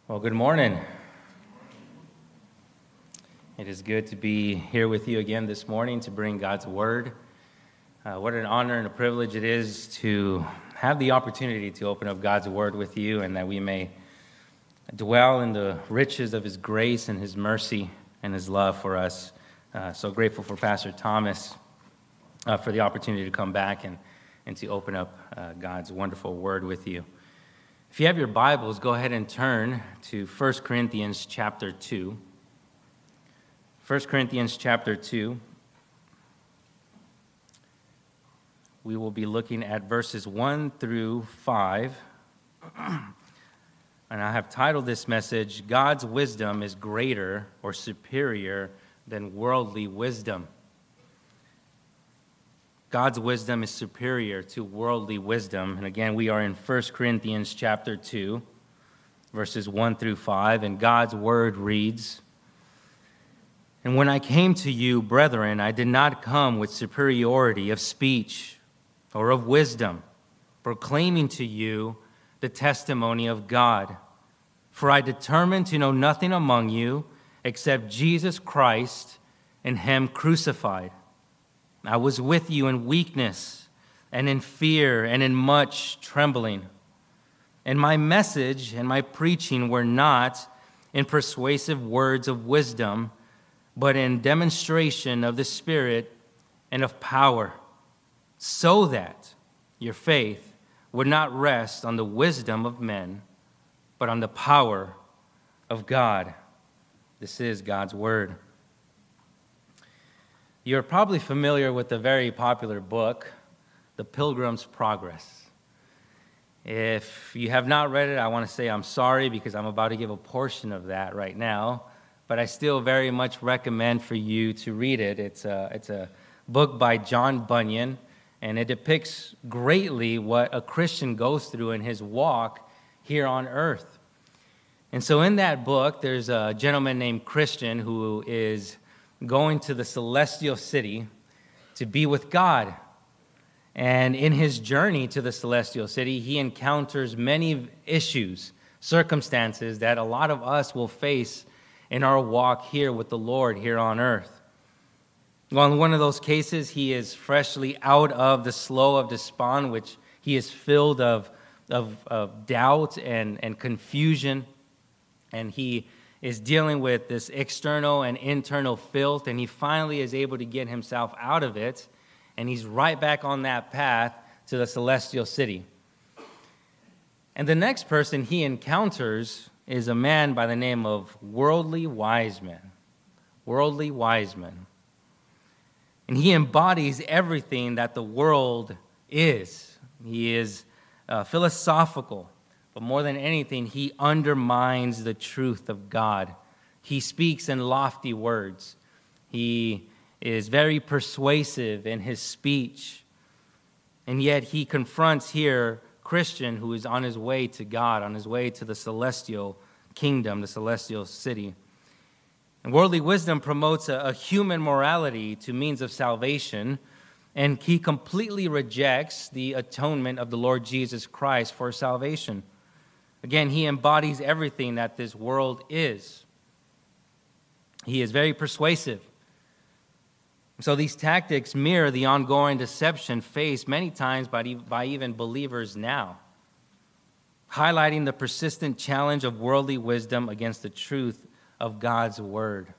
Well, good morning. It is good to be here with you again this morning to bring God's Word. What an honor and a privilege it is to have the opportunity to open up God's Word with you and that we may dwell in the riches of His grace and His mercy and His love for us. So grateful for Pastor Thomas for the opportunity to come back and to open up God's wonderful Word with you. If you have your Bibles, go ahead and turn to 1 Corinthians chapter 2. 1 Corinthians chapter 2. We will be looking at verses 1 through 5. And I have titled this message, God's Wisdom is Greater or Superior Than Worldly Wisdom. God's wisdom is superior to worldly wisdom. And again, we are in 1 Corinthians chapter 2, verses 1 through 5. And God's word reads, "And when I came to you, brethren, I did not come with superiority of speech or of wisdom, proclaiming to you the testimony of God. For I determined to know nothing among you except Jesus Christ and Him crucified. I was with you in weakness and in fear and in much trembling. And my message and my preaching were not in persuasive words of wisdom, but in demonstration of the Spirit and of power, so that your faith would not rest on the wisdom of men, but on the power of God." This is God's word. You're probably familiar with the very popular book, The Pilgrim's Progress. If you have not read it, I want to say I'm sorry because I'm about to give a portion of that right now, but I still very much recommend for you to read it. It's a book by John Bunyan, and it depicts greatly what a Christian goes through in his walk here on earth. And so in that book, there's a gentleman named Christian who is going to the celestial city to be with God. And in his journey to the celestial city, he encounters many issues, circumstances that a lot of us will face in our walk here with the Lord here on earth. Well, in one of those cases, he is freshly out of the slough of despond, which he is filled of doubt and confusion, and he is dealing with this external and internal filth, and he finally is able to get himself out of it, and he's right back on that path to the celestial city. And the next person he encounters is a man by the name of Worldly Wiseman. Worldly Wiseman. And he embodies everything that the world is. He is philosophical. But more than anything, he undermines the truth of God. He speaks in lofty words. He is very persuasive in his speech. And yet he confronts here Christian who is on his way to God, on his way to the celestial kingdom, the celestial city. And worldly wisdom promotes a human morality to means of salvation, and he completely rejects the atonement of the Lord Jesus Christ for salvation. Again, he embodies everything that this world is. He is very persuasive. So these tactics mirror the ongoing deception faced many times by even believers now, highlighting the persistent challenge of worldly wisdom against the truth of God's word.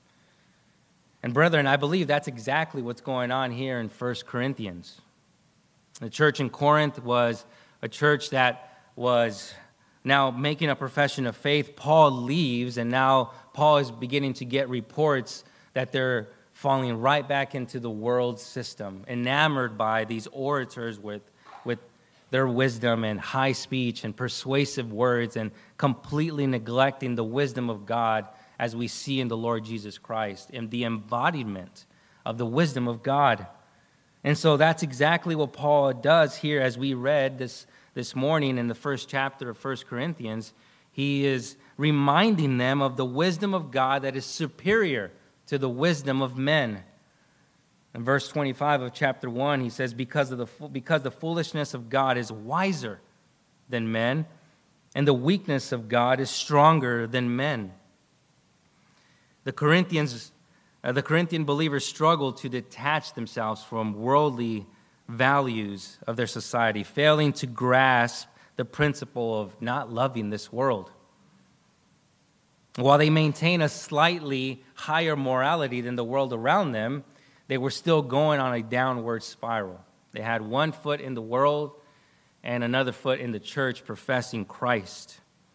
And brethren, I believe that's exactly what's going on here in 1 Corinthians. The church in Corinth was a church that was now making a profession of faith. Paul leaves, and now Paul is beginning to get reports that they're falling right back into the world system, enamored by these orators with their wisdom and high speech and persuasive words, and completely neglecting the wisdom of God as we see in the Lord Jesus Christ, and the embodiment of the wisdom of God. And so that's exactly what Paul does here as we read this morning in the first chapter of 1 Corinthians. He is reminding them of the wisdom of God that is superior to the wisdom of men. In verse 25 of chapter 1, he says, because the foolishness of God is wiser than men, and the weakness of God is stronger than men. The Corinthian believers struggled to detach themselves from worldly values of their society, failing to grasp the principle of not loving this world. While they maintain a slightly higher morality than the world around them, they were still going on a downward spiral. They had one foot in the world and another foot in the church professing Christ.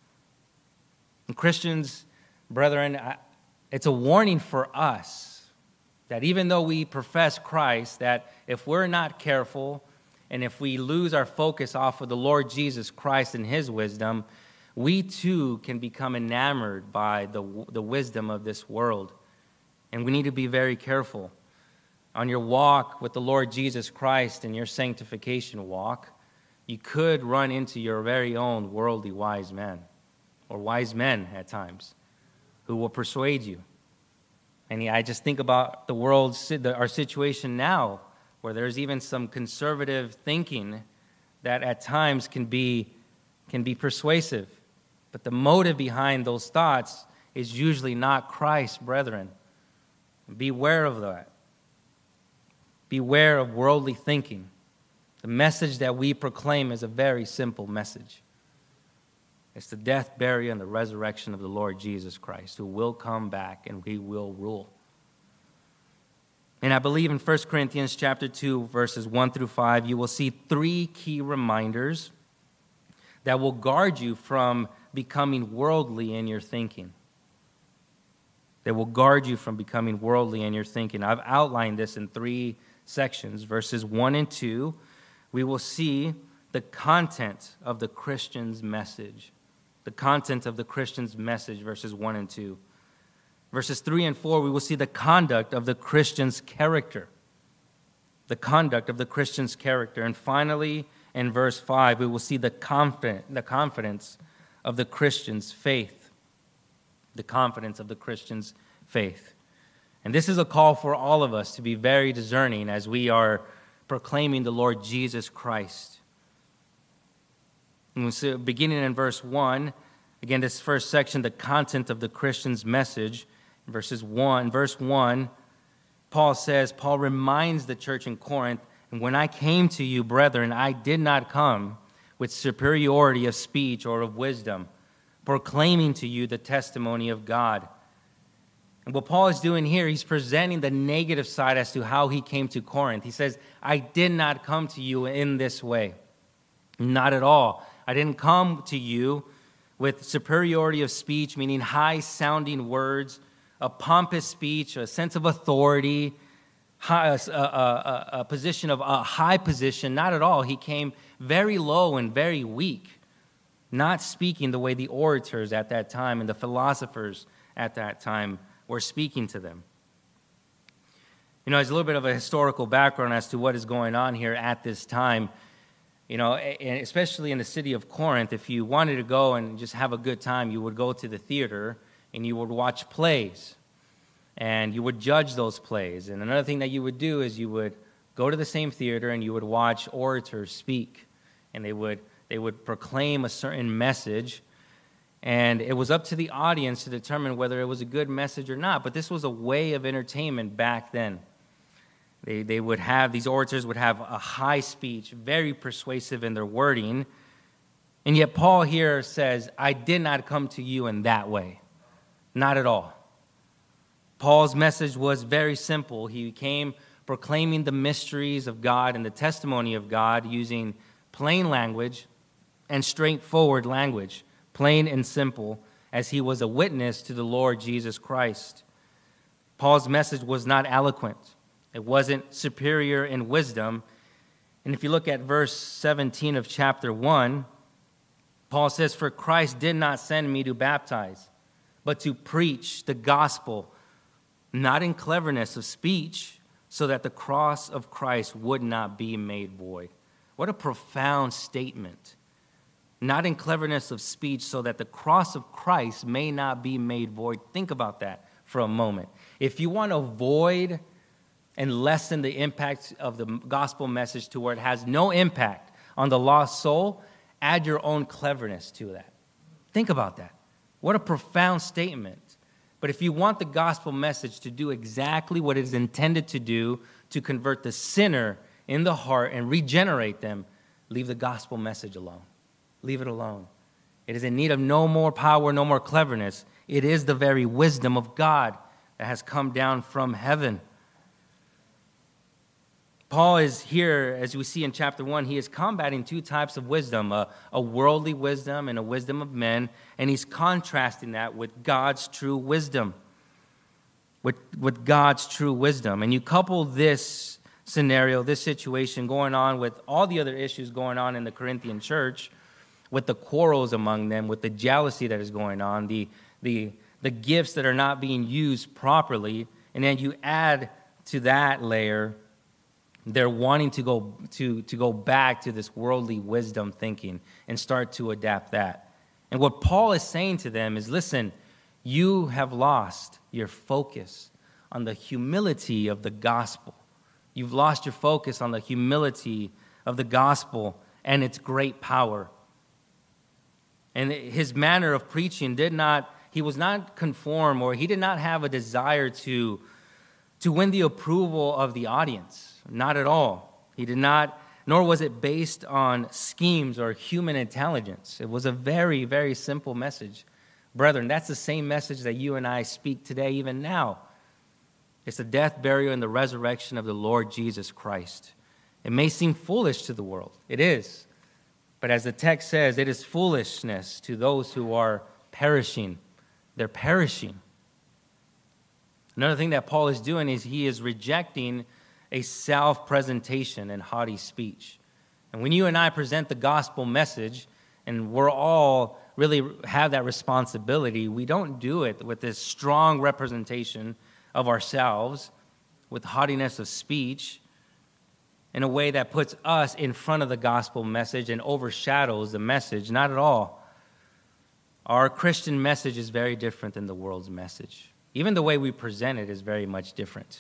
And Christians, brethren, it's a warning for us that even though we profess Christ, that if we're not careful and if we lose our focus off of the Lord Jesus Christ and his wisdom, we too can become enamored by the wisdom of this world. And we need to be very careful. On your walk with the Lord Jesus Christ and your sanctification walk, you could run into your very own worldly wise men, or wise men at times, who will persuade you. And I just think about the world, our situation now, where there's even some conservative thinking that at times can be persuasive. But the motive behind those thoughts is usually not Christ, brethren. Beware of that. Beware of worldly thinking. The message that we proclaim is a very simple message. It's the death, burial, and the resurrection of the Lord Jesus Christ, who will come back and he will rule. And I believe in 1 Corinthians chapter 2, verses 1 through 5, you will see 3 key reminders that will guard you from becoming worldly in your thinking. That will guard you from becoming worldly in your thinking. I've outlined this in 3 sections. Verses 1 and 2, we will see the content of the Christian's message. The content of the Christian's message, verses 1 and 2. Verses 3 and 4, we will see the conduct of the Christian's character. The conduct of the Christian's character. And finally, in verse 5, we will see the confidence of the Christian's faith. The confidence of the Christian's faith. And this is a call for all of us to be very discerning as we are proclaiming the Lord Jesus Christ. And so beginning in verse 1, again, this first section, the content of the Christian's message, verse 1, Paul reminds the church in Corinth, and when I came to you, brethren, I did not come with superiority of speech or of wisdom, proclaiming to you the testimony of God. And what Paul is doing here, he's presenting the negative side as to how he came to Corinth. He says, I did not come to you in this way. Not at all. I didn't come to you with superiority of speech, meaning high-sounding words, a pompous speech, a sense of authority, a position of a high position. Not at all. He came very low and very weak, not speaking the way the orators at that time and the philosophers at that time were speaking to them. You know, there's a little bit of a historical background as to what is going on here at this time. You know, and especially in the city of Corinth, if you wanted to go and just have a good time, you would go to the theater and you would watch plays. And you would judge those plays. And another thing that you would do is you would go to the same theater and you would watch orators speak. And they would proclaim a certain message. And it was up to the audience to determine whether it was a good message or not. But this was a way of entertainment back then. They would have, these orators would have a high speech, very persuasive in their wording. And yet Paul here says, I did not come to you in that way. Not at all. Paul's message was very simple. He came proclaiming the mysteries of God and the testimony of God using plain language and straightforward language, plain and simple, as he was a witness to the Lord Jesus Christ. Paul's message was not eloquent. It wasn't superior in wisdom. And if you look at verse 17 of chapter 1, Paul says, for Christ did not send me to baptize, but to preach the gospel, not in cleverness of speech, so that the cross of Christ would not be made void. What a profound statement. Not in cleverness of speech, so that the cross of Christ may not be made void. Think about that for a moment. If you want to avoid and lessen the impact of the gospel message to where it has no impact on the lost soul, add your own cleverness to that. Think about that. What a profound statement. But if you want the gospel message to do exactly what it is intended to do, to convert the sinner in the heart and regenerate them, leave the gospel message alone. Leave it alone. It is in need of no more power, no more cleverness. It is the very wisdom of God that has come down from heaven. Paul is here, as we see in chapter 1, he is combating two types of wisdom, a worldly wisdom and a wisdom of men, and he's contrasting that with God's true wisdom. With God's true wisdom. And you couple this scenario, this situation going on with all the other issues going on in the Corinthian church, with the quarrels among them, with the jealousy that is going on, the gifts that are not being used properly, and then you add to that layer, they're wanting to go back to this worldly wisdom thinking and start to adapt that. And what Paul is saying to them is, listen, you have lost your focus on the humility of the gospel. You've lost your focus on the humility of the gospel and its great power. And his manner of preaching he was not conform, or he did not have a desire to win the approval of the audience. Not at all. He did not, nor was it based on schemes or human intelligence. It was a very, very simple message. Brethren, that's the same message that you and I speak today, even now. It's the death, burial, and the resurrection of the Lord Jesus Christ. It may seem foolish to the world. It is. But as the text says, it is foolishness to those who are perishing. They're perishing. Another thing that Paul is doing is he is rejecting a self-presentation and haughty speech. And when you and I present the gospel message, and we're all really have that responsibility, we don't do it with this strong representation of ourselves, with haughtiness of speech, in a way that puts us in front of the gospel message and overshadows the message. Not at all. Our Christian message is very different than the world's message. Even the way we present it is very much different.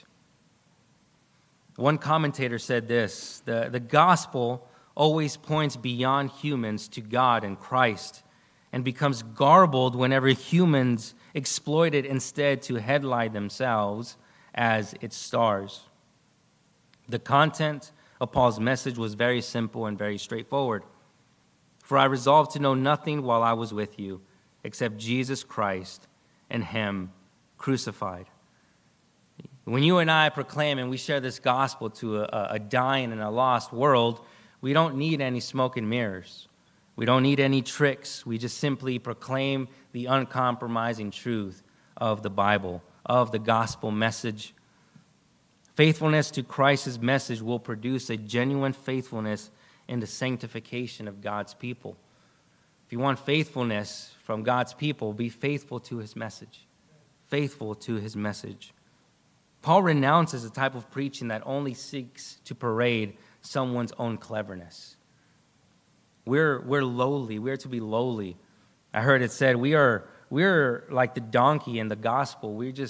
One commentator said this, the gospel always points beyond humans to God and Christ and becomes garbled whenever humans exploit it instead to headlight themselves as its stars. The content of Paul's message was very simple and very straightforward. For I resolved to know nothing while I was with you except Jesus Christ and him crucified. When you and I proclaim and we share this gospel to a dying and a lost world, we don't need any smoke and mirrors. We don't need any tricks. We just simply proclaim the uncompromising truth of the Bible, of the gospel message. Faithfulness to Christ's message will produce a genuine faithfulness in the sanctification of God's people. If you want faithfulness from God's people, be faithful to his message. Faithful to his message. Paul renounces a type of preaching that only seeks to parade someone's own cleverness. We're lowly. We're to be lowly. I heard it said we're like the donkey in the gospel.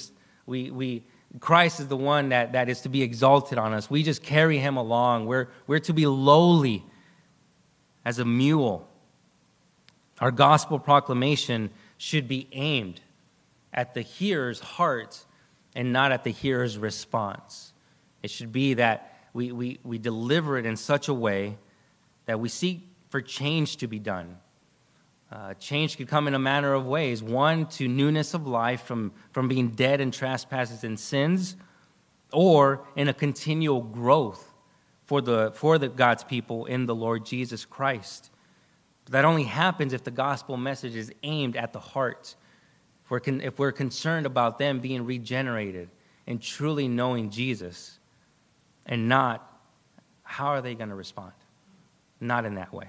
Christ is the one that is to be exalted on us. We just carry him along. We're to be lowly as a mule. Our gospel proclamation should be aimed at the hearer's heart and not at the hearer's response. It should be that we deliver it in such a way that we seek for change to be done. Change could come in a manner of ways. One, to newness of life from being dead in trespasses and sins, or in a continual growth for the God's people in the Lord Jesus Christ. But that only happens if the gospel message is aimed at the heart. If we're concerned about them being regenerated and truly knowing Jesus, and not how are they going to respond? Not in that way.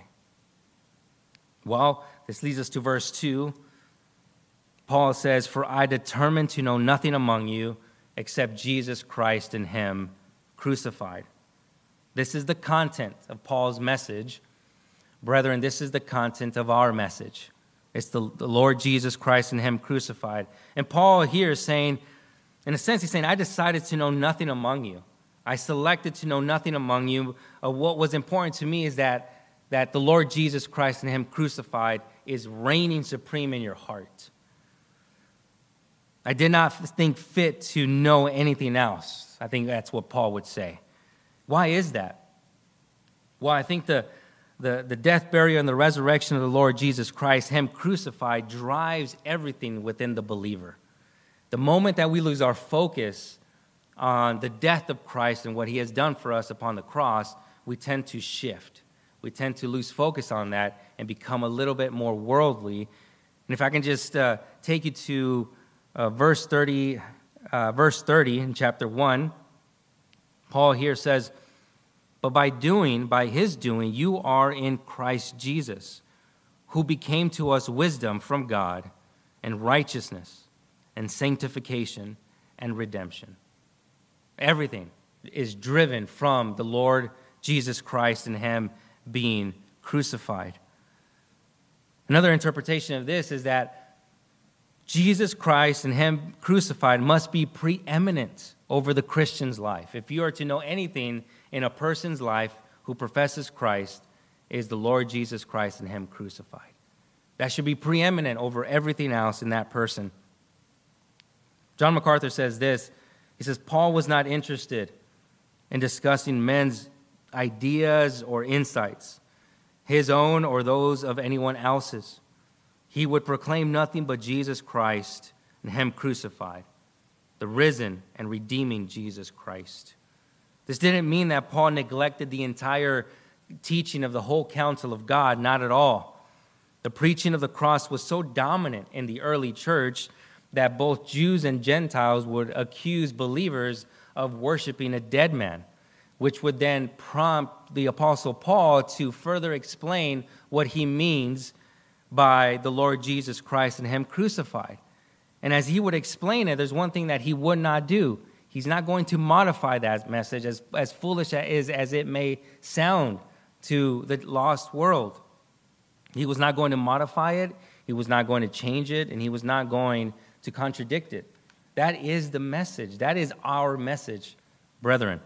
Well, this leads us to verse 2. Paul says, "For I determined to know nothing among you except Jesus Christ and him crucified." This is the content of Paul's message. Brethren, this is the content of our message. It's the Lord Jesus Christ and him crucified. And Paul here is saying, in a sense, he's saying, I decided to know nothing among you. I selected to know nothing among you. What was important to me is that that the Lord Jesus Christ and him crucified is reigning supreme in your heart. I did not think fit to know anything else. I think that's what Paul would say. Why is that? Well, I think the death, burial, and the resurrection of the Lord Jesus Christ, him crucified, drives everything within the believer. The moment that we lose our focus on the death of Christ and what he has done for us upon the cross, we tend to shift. We tend to lose focus on that and become a little bit more worldly. And if I can just take you to verse 30 in chapter 1, Paul here says, "But by his doing, you are in Christ Jesus, who became to us wisdom from God and righteousness and sanctification and redemption." Everything is driven from the Lord Jesus Christ and him being crucified. Another interpretation of this is that Jesus Christ and him crucified must be preeminent over the Christian's life. If you are to know anything in a person's life who professes Christ, it is the Lord Jesus Christ and him crucified. That should be preeminent over everything else in that person. John MacArthur says this. He says, Paul was not interested in discussing men's ideas or insights, his own or those of anyone else's. He would proclaim nothing but Jesus Christ and him crucified, the risen and redeeming Jesus Christ. This didn't mean that Paul neglected the entire teaching of the whole counsel of God, not at all. The preaching of the cross was so dominant in the early church that both Jews and Gentiles would accuse believers of worshiping a dead man, which would then prompt the Apostle Paul to further explain what he means by the Lord Jesus Christ and him crucified. And as he would explain it, there's one thing that he would not do. He's not going to modify that message, as foolish as it may sound to the lost world. He was not going to modify it, he was not going to change it, and he was not going to contradict it. That is the message. That is our message, brethren.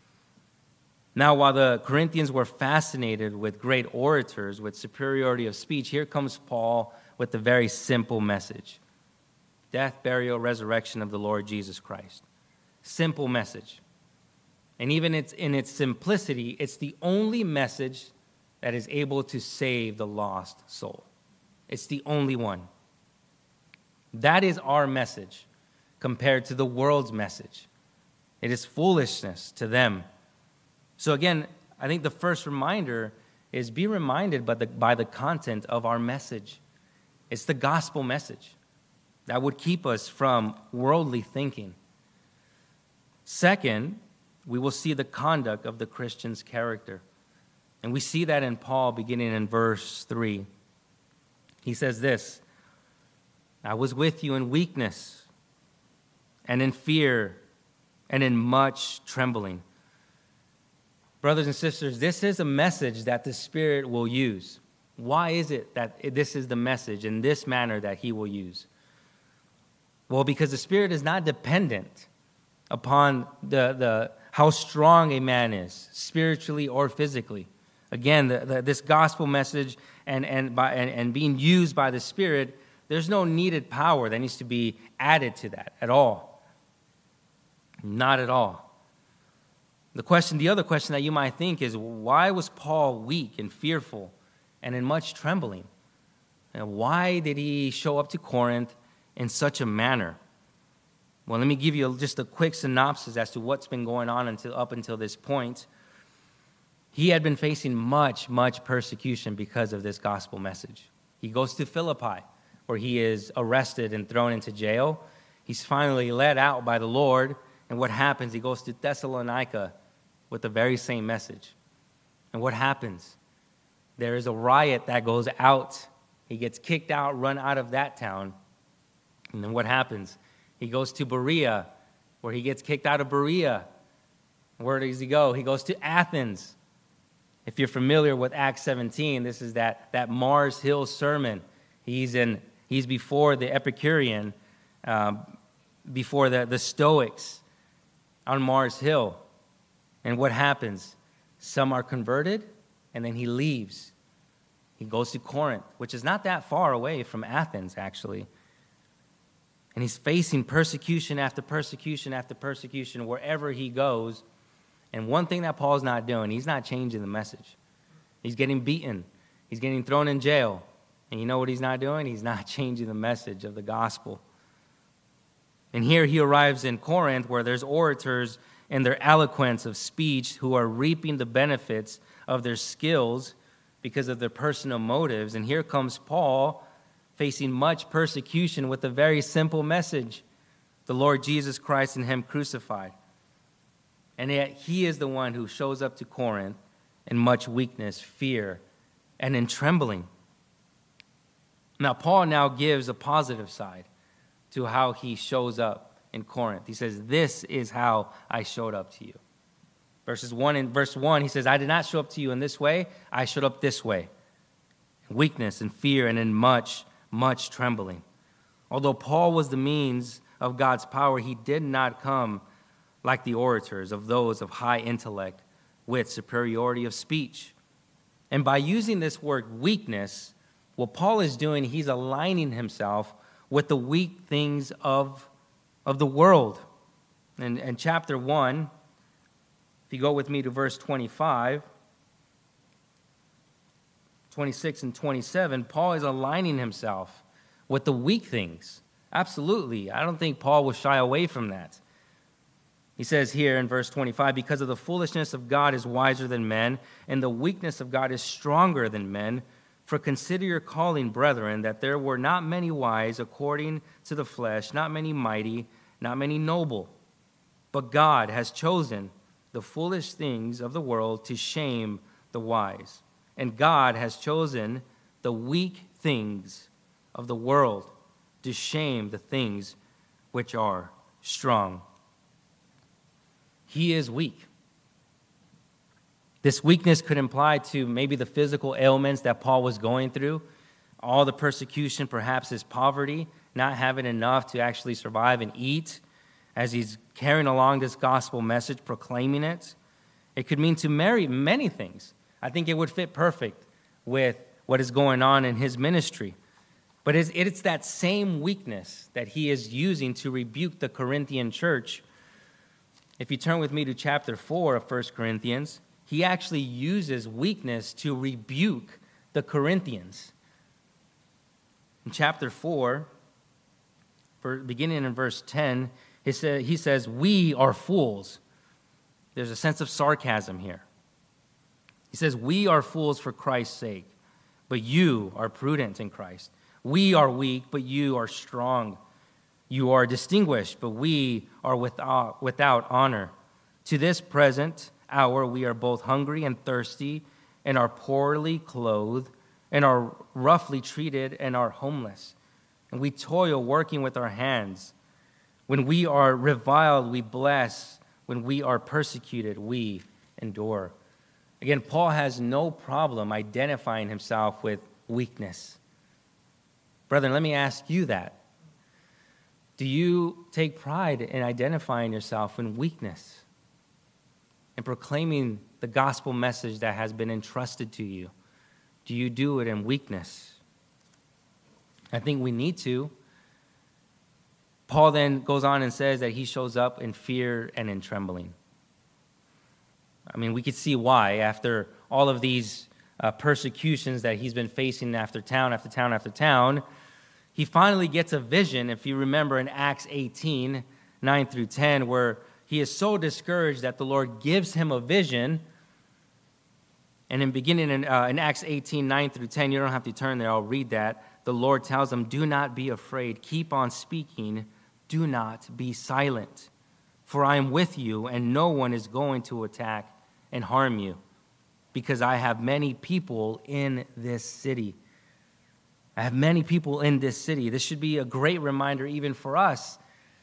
Now, while the Corinthians were fascinated with great orators, with superiority of speech, here comes Paul with a very simple message. Death, burial, resurrection of the Lord Jesus Christ. Simple message. And even in its simplicity, it's the only message that is able to save the lost soul. It's the only one. That is our message compared to the world's message. It is foolishness to them. So again, I think the first reminder is be reminded by the content of our message. It's the gospel message that would keep us from worldly thinking. Second, we will see the conduct of the Christian's character. And we see that in Paul beginning in verse 3. He says this, "I was with you in weakness and in fear and in much trembling." Brothers and sisters, this is a message that the Spirit will use. Why is it that this is the message in this manner that he will use? Well, because the Spirit is not dependent upon how strong a man is, spiritually or physically. Again, this gospel message and being used by the Spirit, there's no needed power that needs to be added to that at all. Not at all. The other question that you might think is, why was Paul weak and fearful and in much trembling? And why did he show up to Corinth in such a manner? Well, let me give you just a quick synopsis as to what's been going on up until this point. He had been facing much, much persecution because of this gospel message. He goes to Philippi, where he is arrested and thrown into jail. He's finally led out by the Lord. And what happens? He goes to Thessalonica with the very same message. And what happens? There is a riot that goes out. He gets kicked out, run out of that town. And then what happens? He goes to Berea, where he gets kicked out of Berea. Where does he go? He goes to Athens. If you're familiar with Acts 17, this is that Mars Hill sermon. He's before the Epicurean, before the Stoics on Mars Hill. And what happens? Some are converted, and then he leaves. He goes to Corinth, which is not that far away from Athens, actually. And he's facing persecution after persecution after persecution wherever he goes. And one thing that Paul's not doing, he's not changing the message. He's getting beaten. He's getting thrown in jail. And you know what he's not doing? He's not changing the message of the gospel. And here he arrives in Corinth, where there's orators in their eloquence of speech who are reaping the benefits of their skills because of their personal motives. And here comes Paul facing much persecution with a very simple message: the Lord Jesus Christ and him crucified. And yet he is the one who shows up to Corinth in much weakness, fear, and in trembling. Now, Paul now gives a positive side to how he shows up in Corinth. He says, this is how I showed up to you. Verse 1, he says, I did not show up to you in this way. I showed up this way. In weakness and fear and in much, much trembling. Although Paul was the means of God's power, he did not come like the orators of those of high intellect with superiority of speech. And by using this word weakness, what Paul is doing, he's aligning himself with the weak things of the world. In chapter 1, if you go with me to verse 25, 26 and 27, Paul is aligning himself with the weak things. Absolutely. I don't think Paul will shy away from that. He says here in verse 25, because of the foolishness of God is wiser than men, and the weakness of God is stronger than men. For consider your calling, brethren, that there were not many wise according to the flesh, not many mighty, not many noble. But God has chosen the foolish things of the world to shame the wise. And God has chosen the weak things of the world to shame the things which are strong. He is weak. This weakness could imply to maybe the physical ailments that Paul was going through, all the persecution, perhaps his poverty, not having enough to actually survive and eat as he's carrying along this gospel message, proclaiming it. It could mean to many things. I think it would fit perfect with what is going on in his ministry. But it's that same weakness that he is using to rebuke the Corinthian church. If you turn with me to chapter 4 of 1 Corinthians, he actually uses weakness to rebuke the Corinthians. In chapter 4, beginning in verse 10, he says, we are fools. There's a sense of sarcasm here. He says, we are fools for Christ's sake, but you are prudent in Christ. We are weak, but you are strong. You are distinguished, but we are without honor. To this present hour we are both hungry and thirsty, and are poorly clothed, and are roughly treated, and are homeless. And we toil working with our hands. When we are reviled, we bless. When we are persecuted, we endure. Again, Paul has no problem identifying himself with weakness. Brethren, let me ask you that. Do you take pride in identifying yourself in weakness and proclaiming the gospel message that has been entrusted to you? Do you do it in weakness? I think we need to. Paul then goes on and says that he shows up in fear and in trembling. I mean, we could see why after all of these persecutions that he's been facing after town after town after town. He finally gets a vision, if you remember in Acts 18, 9 through 10, where he is so discouraged that the Lord gives him a vision. And in Acts 18, 9 through 10, you don't have to turn there, I'll read that. The Lord tells him, do not be afraid, keep on speaking, do not be silent. For I am with you, and no one is going to attack and harm you, because I have many people in this city. I have many people in this city. This should be a great reminder even for us,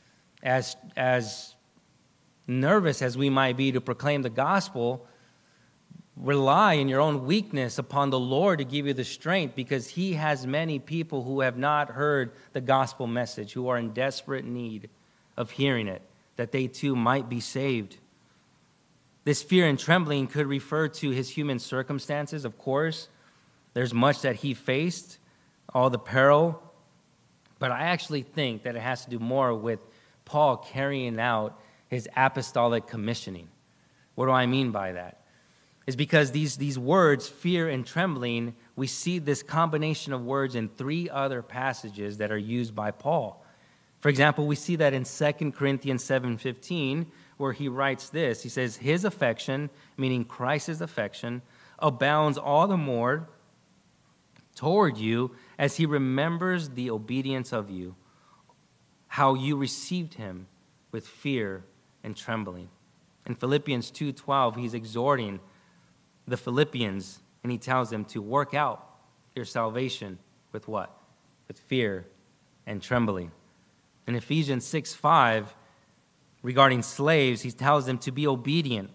as nervous as we might be to proclaim the gospel. Rely in your own weakness upon the Lord to give you the strength, because he has many people who have not heard the gospel message, who are in desperate need of hearing it, that they too might be saved. This fear and trembling could refer to his human circumstances, of course. There's much that he faced, all the peril, but I actually think that it has to do more with Paul carrying out his apostolic commissioning. What do I mean by that? It's because these words, fear and trembling, we see this combination of words in 3 other passages that are used by Paul. For example, we see that in 2 Corinthians 7:15, where he writes this. He says, his affection, meaning Christ's affection, abounds all the more toward you as he remembers the obedience of you, how you received him with fear and trembling. In Philippians 2:12, he's exhorting the Philippians, and he tells them to work out your salvation with what? With fear and trembling. In Ephesians 6:5, regarding slaves, he tells them to be obedient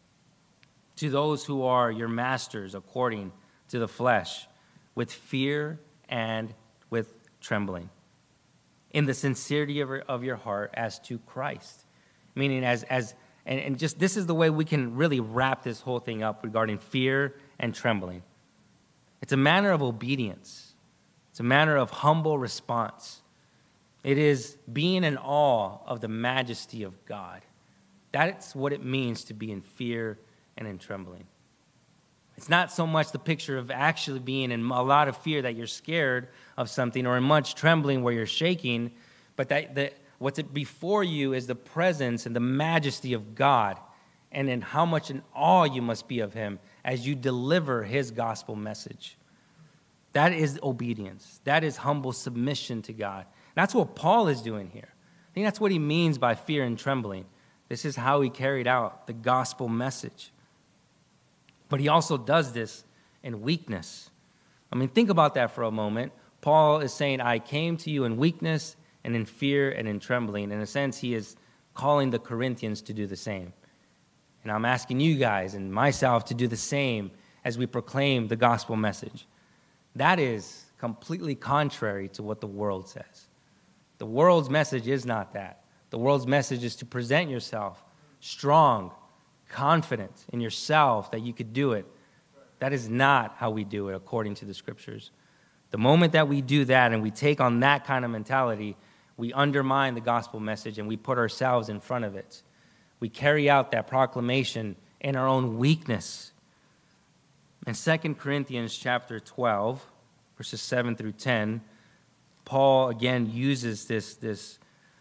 to those who are your masters according to the flesh, with fear and with trembling, in the sincerity of your heart as to Christ. Meaning and just this is the way we can really wrap this whole thing up regarding fear and trembling. It's a manner of obedience. It's a manner of humble response. It is being in awe of the majesty of God. That's what it means to be in fear and in trembling. It's not so much the picture of actually being in a lot of fear that you're scared of something, or in much trembling where you're shaking, but that what's before you is the presence and the majesty of God, and in how much in awe you must be of him as you deliver his gospel message. That is obedience. That is humble submission to God. That's what Paul is doing here. I think that's what he means by fear and trembling. This is how he carried out the gospel message. But he also does this in weakness. I mean, think about that for a moment. Paul is saying, I came to you in weakness and in fear and in trembling. In a sense, he is calling the Corinthians to do the same. And I'm asking you guys and myself to do the same as we proclaim the gospel message. That is completely contrary to what the world says. The world's message is not that. The world's message is to present yourself strong, confident in yourself that you could do it. That is not how we do it according to the scriptures. The moment that we do that and we take on that kind of mentality, we undermine the gospel message and we put ourselves in front of it. We carry out that proclamation in our own weakness. In 2 Corinthians chapter 12, verses 7 through 10, Paul again uses this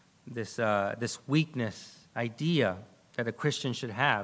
weakness idea that a Christian should have.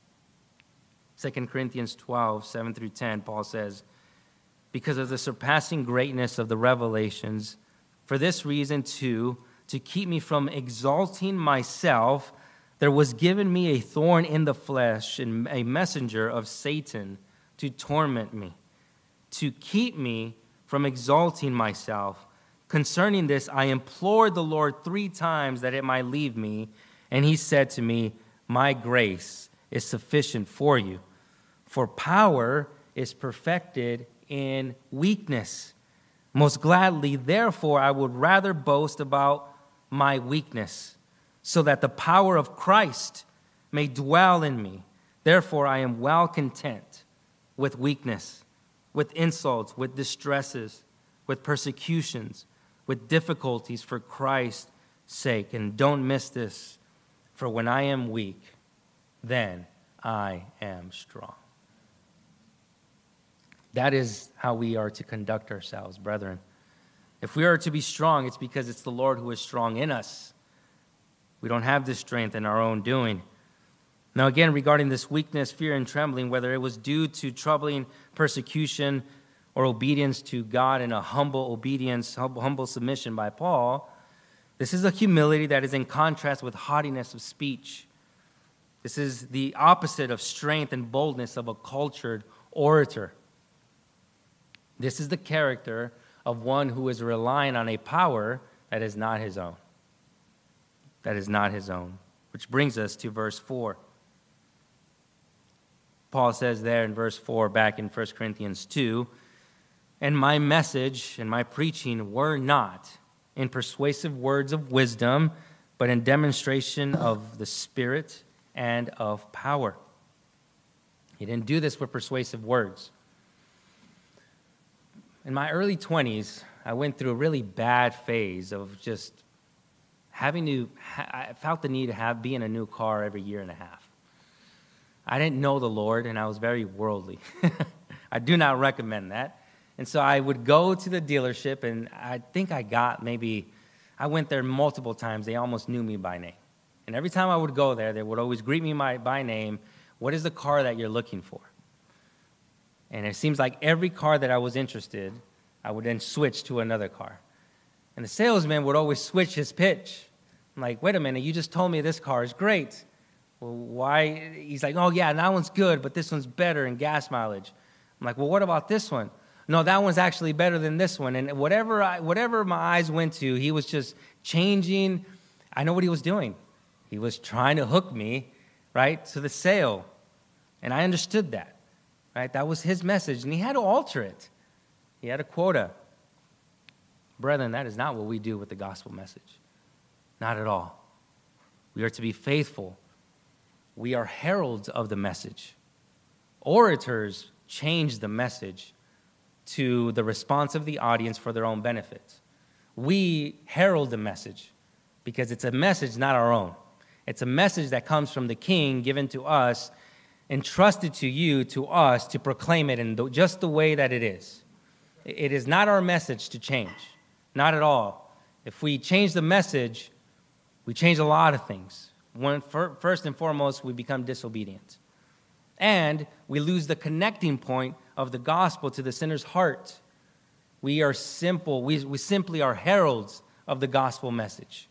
2 Corinthians 12, 7 through 10, Paul says, because of the surpassing greatness of the revelations, for this reason too, to keep me from exalting myself, there was given me a thorn in the flesh and a messenger of Satan to torment me, to keep me from exalting myself. Concerning this, I implored the Lord 3 times that it might leave me, and he said to me, my grace is sufficient for you, for power is perfected in weakness. Most gladly, therefore, I would rather boast about my weakness, so that the power of Christ may dwell in me. Therefore, I am well content with weakness, with insults, with distresses, with persecutions, with difficulties for Christ's sake. And don't miss this, for when I am weak, then I am strong. That is how we are to conduct ourselves, brethren. If we are to be strong, it's because it's the Lord who is strong in us. We don't have this strength in our own doing. Now again, regarding this weakness, fear, and trembling, whether it was due to troubling persecution or obedience to God in a humble obedience, humble submission by Paul, this is a humility that is in contrast with haughtiness of speech. This is the opposite of strength and boldness of a cultured orator. This is the character of one who is relying on a power that is not his own. That is not his own. Which brings us to verse 4. Paul says there in verse 4, back in 1 Corinthians 2, and my message and my preaching were not in persuasive words of wisdom, but in demonstration of the Spirit and of power. He didn't do this with persuasive words. In my early 20s, I went through a really bad phase of just having to, I felt the need to be in a new car every year and a half. I didn't know the Lord, and I was very worldly. I do not recommend that. And so I would go to the dealership, and I think I went there multiple times. They almost knew me by name. And every time I would go there, they would always greet me by name. What is the car that you're looking for? And it seems like every car that I was interested, I would then switch to another car. And the salesman would always switch his pitch. I'm like, wait a minute, you just told me this car is great. Well, why? He's like, oh, yeah, that one's good, but this one's better in gas mileage. I'm like, well, what about this one? No, that one's actually better than this one. And whatever my eyes went to, he was just changing. I know what he was doing. He was trying to hook me, right, to the sale. And I understood that, right? That was his message, and he had to alter it. He had a quota. Brethren, that is not what we do with the gospel message. Not at all. We are to be faithful. We are heralds of the message. Orators change the message to the response of the audience for their own benefit. We herald the message because it's a message not our own. It's a message that comes from the King, given to us, entrusted to you, to us, to proclaim it in just the way that it is. It is not our message to change. Not at all. If we change the message, we change a lot of things. First and foremost, we become disobedient. And we lose the connecting point of the gospel to the sinner's heart. We are simple. We simply are heralds of the gospel message.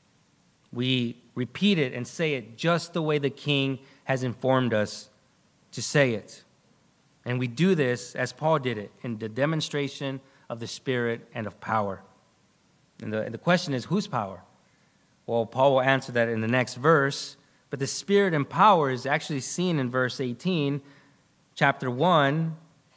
We repeat it and say it just the way the King has informed us to say it. And we do this as Paul did it, in the demonstration of the Spirit and of power. And the question is, whose power? Well, Paul will answer that in the next verse. But the Spirit and power is actually seen in verse 18, chapter 1.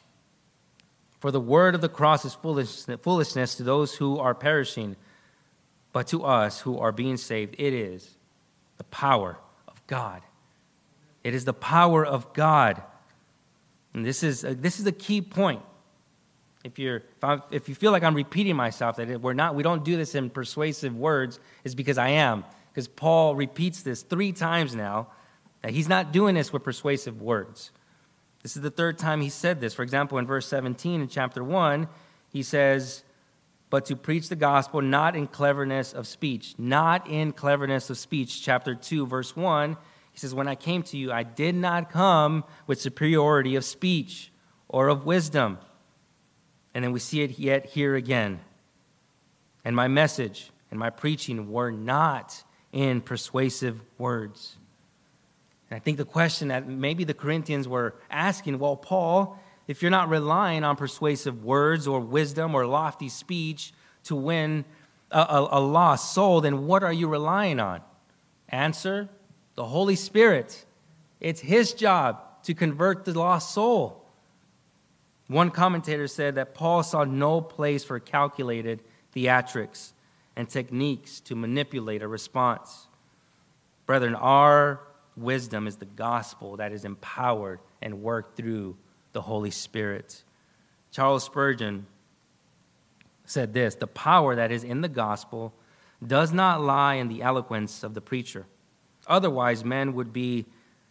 For the word of the cross is foolishness to those who are perishing, but to us who are being saved, it is the power of God. It is the power of God. And this is a key point. If you feel like I'm repeating myself, that we don't do this in persuasive words, it's because I am. Because Paul repeats this 3 times now, that he's not doing this with persuasive words. This is the 3rd time he said this. For example, in verse 17 in chapter 1, he says, but to preach the gospel not in cleverness of speech. Not in cleverness of speech. Chapter 2, verse 1, he says, when I came to you, I did not come with superiority of speech or of wisdom. And then we see it yet here again. And my message and my preaching were not in persuasive words. And I think the question that maybe the Corinthians were asking, well, Paul, if you're not relying on persuasive words or wisdom or lofty speech to win a lost soul, then what are you relying on? Answer, the Holy Spirit. It's his job to convert the lost soul. One commentator said that Paul saw no place for calculated theatrics and techniques to manipulate a response. Brethren, our wisdom is the gospel that is empowered and worked through the Holy Spirit. Charles Spurgeon said this, the power that is in the gospel does not lie in the eloquence of the preacher. Otherwise, men would be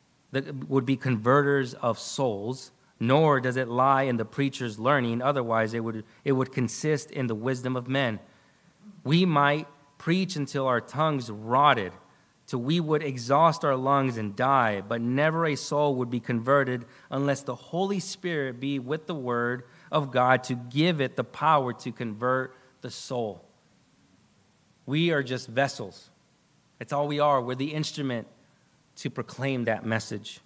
converters of souls, nor does it lie in the preacher's learning. Otherwise, it would consist in the wisdom of men. We might preach until our tongues rotted, till we would exhaust our lungs and die, but never a soul would be converted unless the Holy Spirit be with the word of God to give it the power to convert the soul. We are just vessels. That's all we are. We're the instrument to proclaim that message.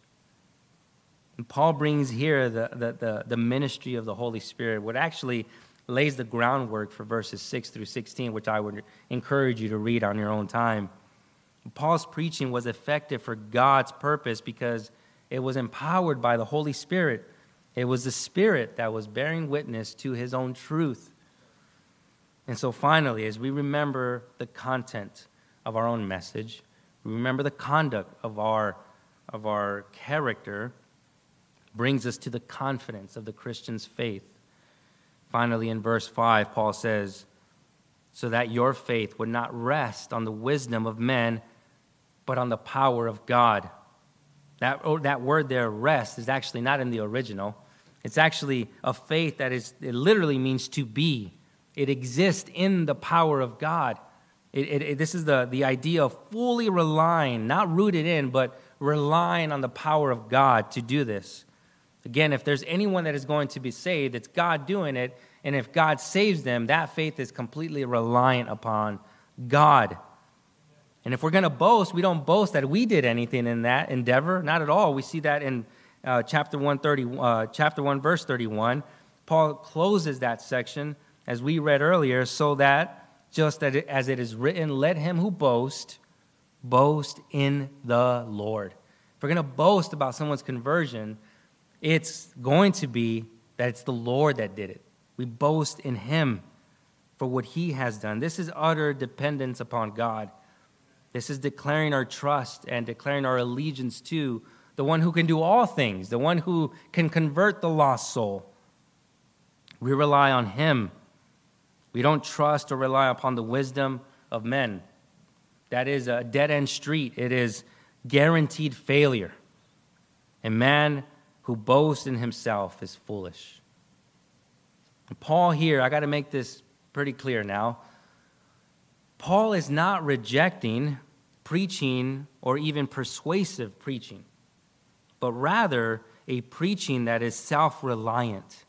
And Paul brings here the ministry of the Holy Spirit, what actually lays the groundwork for verses 6 through 16, which I would encourage you to read on your own time. Paul's preaching was effective for God's purpose because it was empowered by the Holy Spirit. It was the Spirit that was bearing witness to his own truth. And so finally, as we remember the content of our own message, we remember the conduct of our character, brings us to the confidence of the Christian's faith. Finally, in verse 5, Paul says, so that your faith would not rest on the wisdom of men, but on the power of God. That word there, rest, is actually not in the original. It's actually a faith it literally means to be. It exists in the power of God. This is the idea of fully relying, not rooted in, but relying on the power of God to do this. Again, if there's anyone that is going to be saved, it's God doing it. And if God saves them, that faith is completely reliant upon God. And if we're going to boast, we don't boast that we did anything in that endeavor. Not at all. We see that in chapter 1, verse 31. Paul closes that section, as we read earlier, so that, just as it is written, let him who boast in the Lord. If we're going to boast about someone's conversion, it's going to be that it's the Lord that did it. We boast in him for what he has done. This is utter dependence upon God. This is declaring our trust and declaring our allegiance to the one who can do all things, the one who can convert the lost soul. We rely on him. We don't trust or rely upon the wisdom of men. That is a dead-end street. It is guaranteed failure. A man who boasts in himself is foolish. And Paul here, I got to make this pretty clear now. Paul is not rejecting preaching or even persuasive preaching, but rather a preaching that is self-reliant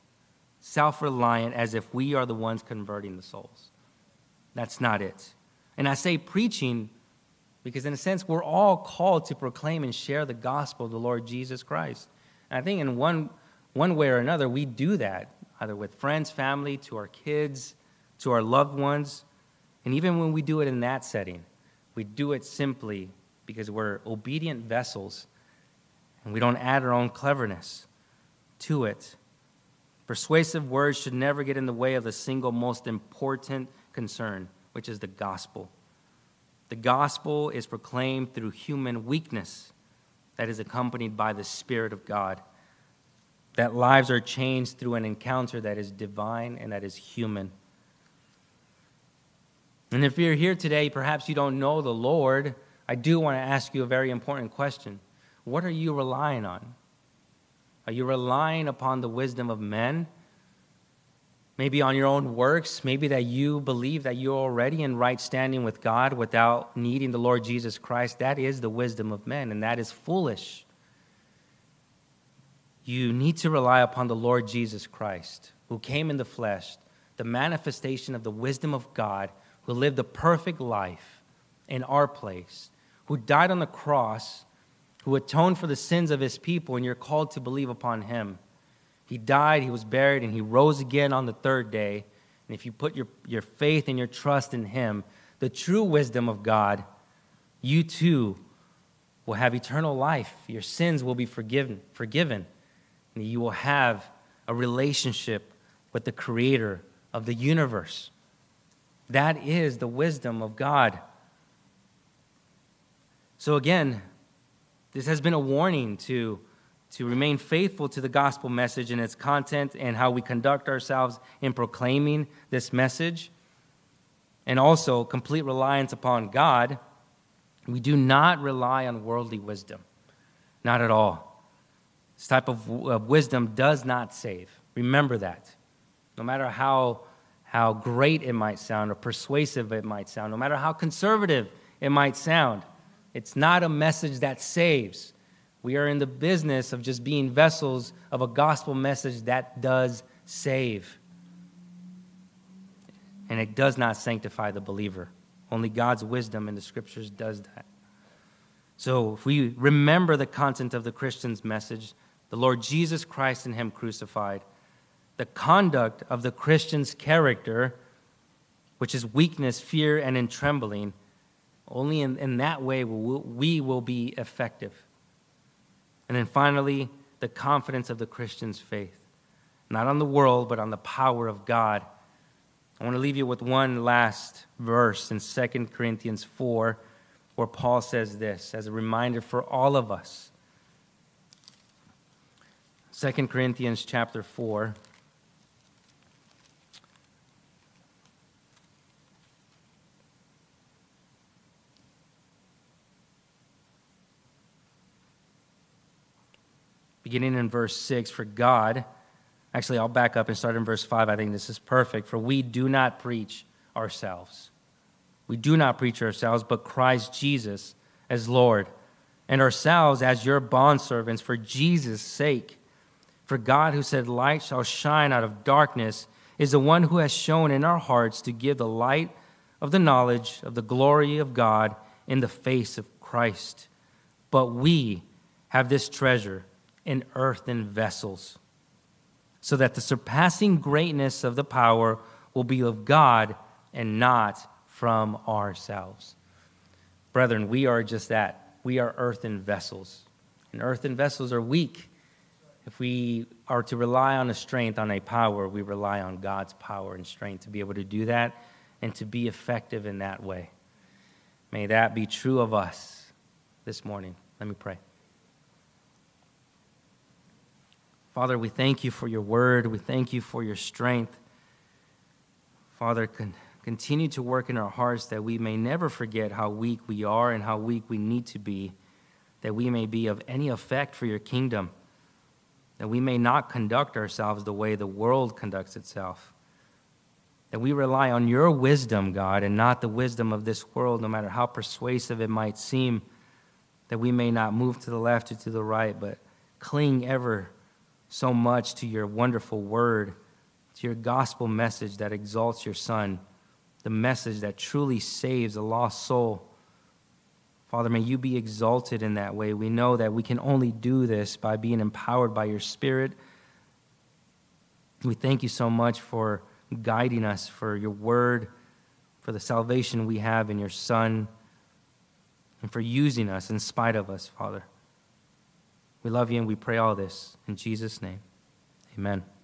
as if we are the ones converting the souls. That's not it. And I say preaching because in a sense we're all called to proclaim and share the gospel of the Lord Jesus Christ. And I think in one way or another we do that, either with friends, family, to our kids, to our loved ones. And even when we do it in that setting, we do it simply because we're obedient vessels and we don't add our own cleverness to it. Persuasive words should never get in the way of the single most important concern, which is the gospel. The gospel is proclaimed through human weakness that is accompanied by the Spirit of God. That lives are changed through an encounter that is divine and that is human. And if you're here today, perhaps you don't know the Lord, I do want to ask you a very important question. What are you relying on? Are you relying upon the wisdom of men? Maybe on your own works? Maybe that you believe that you're already in right standing with God without needing the Lord Jesus Christ? That is the wisdom of men, and that is foolish. You need to rely upon the Lord Jesus Christ, who came in the flesh, the manifestation of the wisdom of God, who lived a perfect life in our place, who died on the cross, who atoned for the sins of his people, and you're called to believe upon him. He died, he was buried, and he rose again on the third day. And if you put your faith and your trust in him, the true wisdom of God, you too will have eternal life. Your sins will be forgiven. And you will have a relationship with the creator of the universe. That is the wisdom of God. So again, this has been a warning to remain faithful to the gospel message and its content and how we conduct ourselves in proclaiming this message. And also complete reliance upon God. We do not rely on worldly wisdom. Not at all. This type of wisdom does not save. Remember that. No matter how great it might sound or persuasive it might sound, no matter how conservative it might sound, it's not a message that saves. We are in the business of just being vessels of a gospel message that does save. And it does not sanctify the believer. Only God's wisdom in the scriptures does that. So if we remember the content of the Christian's message, the Lord Jesus Christ and him crucified, the conduct of the Christian's character, which is weakness, fear, and in trembling, only in that way we will be effective. And then finally, the confidence of the Christian's faith, not on the world, but on the power of God. I want to leave you with one last verse in 2 Corinthians 4, where Paul says this as a reminder for all of us. 2 Corinthians chapter 4. beginning in verse 6, for God, actually I'll back up and start in verse 5. I think this is perfect. For we do not preach ourselves. We do not preach ourselves, but Christ Jesus as Lord, and ourselves as your bondservants for Jesus' sake. For God, who said, light shall shine out of darkness, is the one who has shown in our hearts to give the light of the knowledge of the glory of God in the face of Christ. But we have this treasure in earthen vessels, so that the surpassing greatness of the power will be of God and not from ourselves. Brethren, we are just that. We are earthen vessels. And earthen vessels are weak. If we are to rely on a strength, on a power, we rely on God's power and strength to be able to do that and to be effective in that way. May that be true of us this morning. Let me pray. Father, we thank you for your word. We thank you for your strength. Father, continue to work in our hearts that we may never forget how weak we are and how weak we need to be, that we may be of any effect for your kingdom, that we may not conduct ourselves the way the world conducts itself, that we rely on your wisdom, God, and not the wisdom of this world, no matter how persuasive it might seem, that we may not move to the left or to the right, but cling ever so much to your wonderful word, to your gospel message that exalts your Son, the message that truly saves a lost soul. Father, may you be exalted in that way. We know that we can only do this by being empowered by your Spirit. We thank you so much for guiding us, for your word, for the salvation we have in your Son, and for using us in spite of us, Father. We love you and we pray all this in Jesus' name. Amen.